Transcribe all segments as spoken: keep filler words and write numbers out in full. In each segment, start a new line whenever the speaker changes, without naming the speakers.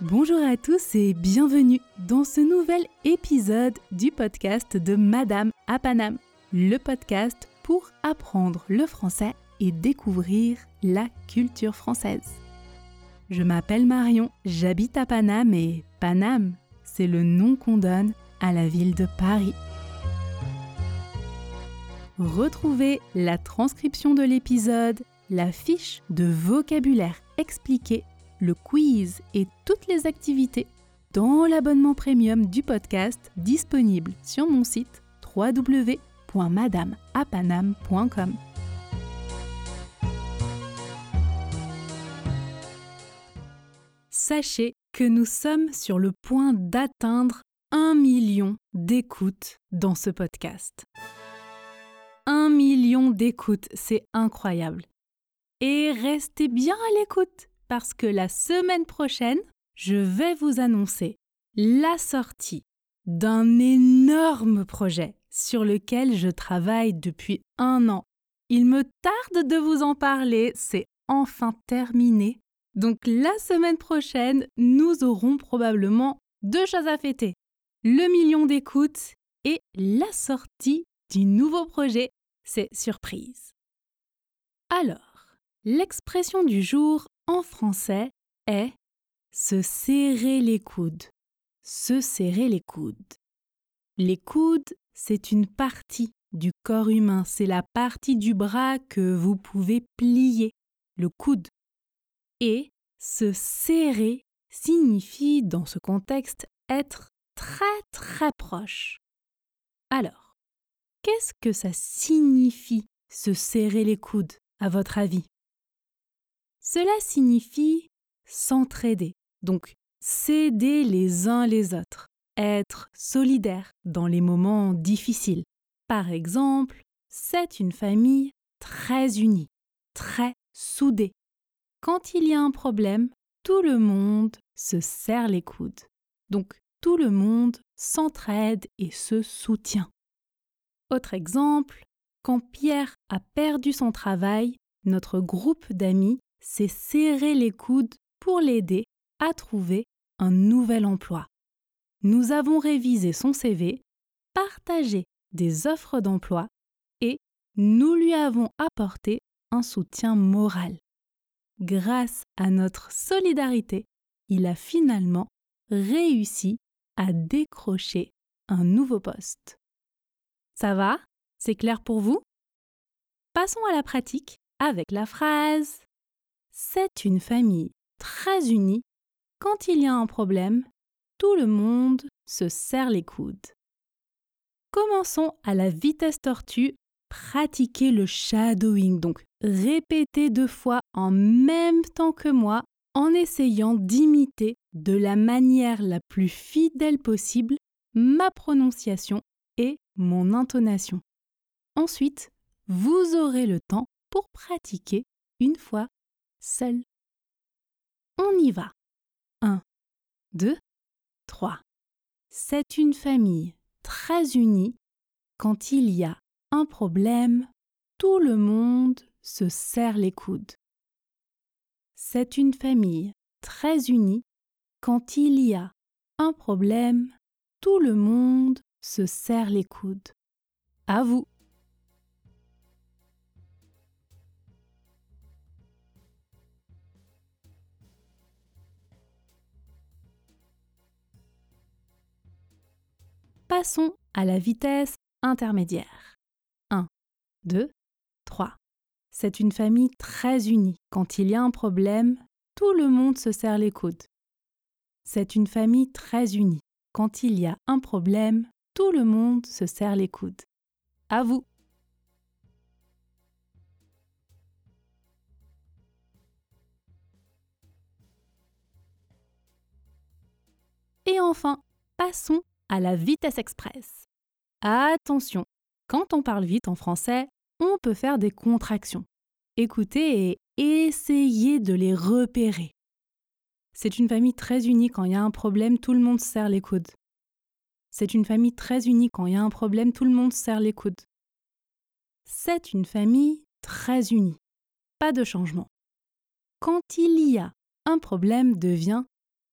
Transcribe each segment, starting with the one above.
Bonjour à tous et bienvenue dans ce nouvel épisode du podcast de Madame à Paname, le podcast pour apprendre le français et découvrir la culture française. Je m'appelle Marion, j'habite à Paname et Paname, c'est le nom qu'on donne à la ville de Paris. Retrouvez la transcription de l'épisode, la fiche de vocabulaire expliquée, le quiz et toutes les activités dans l'abonnement premium du podcast disponible sur mon site w w w point madame à paname point com. Sachez que nous sommes sur le point d'atteindre un million d'écoutes dans ce podcast. Un million d'écoutes, c'est incroyable. Et restez bien à l'écoute parce que la semaine prochaine, je vais vous annoncer la sortie d'un énorme projet sur lequel je travaille depuis un an. Il me tarde de vous en parler, c'est enfin terminé. Donc la semaine prochaine, nous aurons probablement deux choses à fêter. Le million d'écoutes et la sortie du nouveau projet. C'est surprise. Alors, l'expression du jour en français est se serrer les coudes. Se serrer les coudes. Les coudes, c'est une partie du corps humain. C'est la partie du bras que vous pouvez plier, le coude. Et se serrer signifie, dans ce contexte, être très très proche. Alors, qu'est-ce que ça signifie, se serrer les coudes, à votre avis ? Cela signifie s'entraider, donc s'aider les uns les autres, être solidaire dans les moments difficiles. Par exemple, c'est une famille très unie, très soudée. Quand il y a un problème, tout le monde se serre les coudes. Donc, tout le monde s'entraide et se soutient. Autre exemple, quand Pierre a perdu son travail, notre groupe d'amis s'est serré les coudes pour l'aider à trouver un nouvel emploi. Nous avons révisé son C V, partagé des offres d'emploi et nous lui avons apporté un soutien moral. Grâce à notre solidarité, il a finalement réussi à décrocher un nouveau poste. Ça va ? C'est clair pour vous ? Passons à la pratique avec la phrase « C'est une famille très unie. Quand il y a un problème, tout le monde se serre les coudes. » Commençons à la vitesse tortue. Pratiquez le shadowing, donc répétez deux fois en même temps que moi en essayant d'imiter de la manière la plus fidèle possible ma prononciation et mon intonation. Ensuite, vous aurez le temps pour pratiquer une fois seul. On y va. un, deux, trois. C'est une famille très unie. Quand il y a un problème, tout le monde se serre les coudes. C'est une famille très unie. Quand il y a un problème, tout le monde se serre les coudes. À vous. Passons à la vitesse intermédiaire. un, deux, trois. C'est une famille très unie. Quand il y a un problème, tout le monde se serre les coudes. C'est une famille très unie. Quand il y a un problème, tout le monde se serre les coudes. À vous. Et enfin, passons à la vitesse express. Attention, quand on parle vite en français, on peut faire des contractions. Écoutez et essayez de les repérer. C'est une famille très unie. Quand il y a un problème, tout le monde se serre les coudes. C'est une famille très unie. Quand il y a un problème, tout le monde se serre les coudes. C'est une famille très unie. Pas de changement. Quand il y a un problème devient quand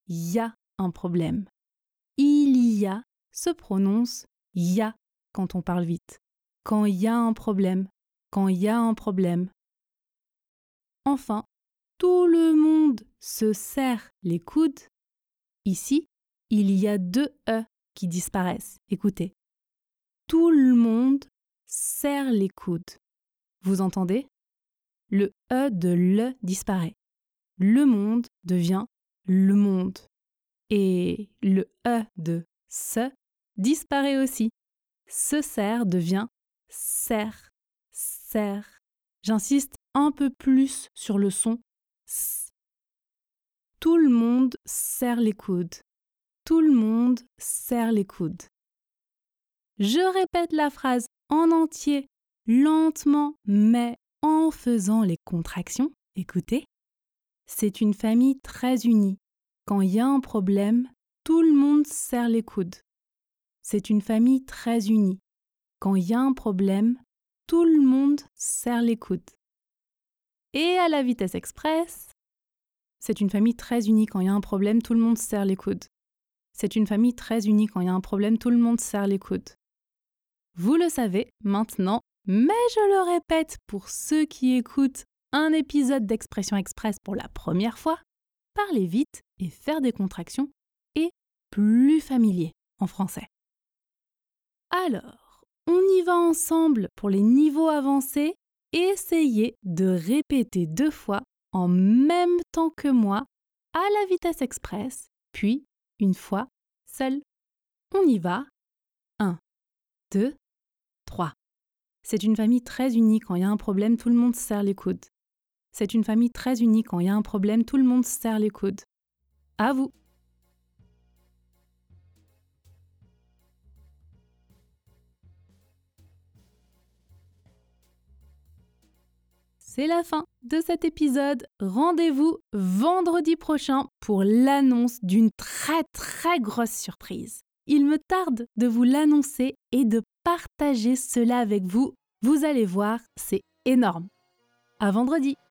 y a un problème. Il y a se prononce y a quand on parle vite. Quand il y a un problème, quand il y a un problème. Enfin, tout le monde se serre les coudes. Ici, il y a deux E qui disparaissent. Écoutez. Tout le monde serre les coudes. Vous entendez? Le E de le disparaît. Le monde devient le monde. Et le E de se disparaît aussi. Se serre devient serre, serre. J'insiste un peu plus sur le son S. Tout le monde serre les coudes. Tout le monde serre les coudes. Je répète la phrase en entier, lentement, mais en faisant les contractions. Écoutez. C'est une famille très unie. Quand il y a un problème, tout le monde serre les coudes. C'est une famille très unie. Quand il y a un problème, tout le monde serre les coudes. Et à la vitesse express, c'est une famille très unie. Quand il y a un problème, tout le monde serre les coudes. C'est une famille très unie. Quand il y a un problème, tout le monde serre les coudes. Vous le savez maintenant, mais je le répète pour ceux qui écoutent un épisode d'Expression Express pour la première fois, parler vite et faire des contractions est plus familier en français. Alors, on y va ensemble pour les niveaux avancés. Essayez de répéter deux fois en même temps que moi à la vitesse express, puis une fois seul. On y va. un, deux, trois. C'est une famille très unie. Quand il y a un problème, tout le monde serre les coudes. C'est une famille très unie. Quand il y a un problème, tout le monde serre les coudes. À vous. C'est la fin de cet épisode. Rendez-vous vendredi prochain pour l'annonce d'une très très grosse surprise. Il me tarde de vous l'annoncer et de partager cela avec vous. Vous allez voir, c'est énorme. À vendredi!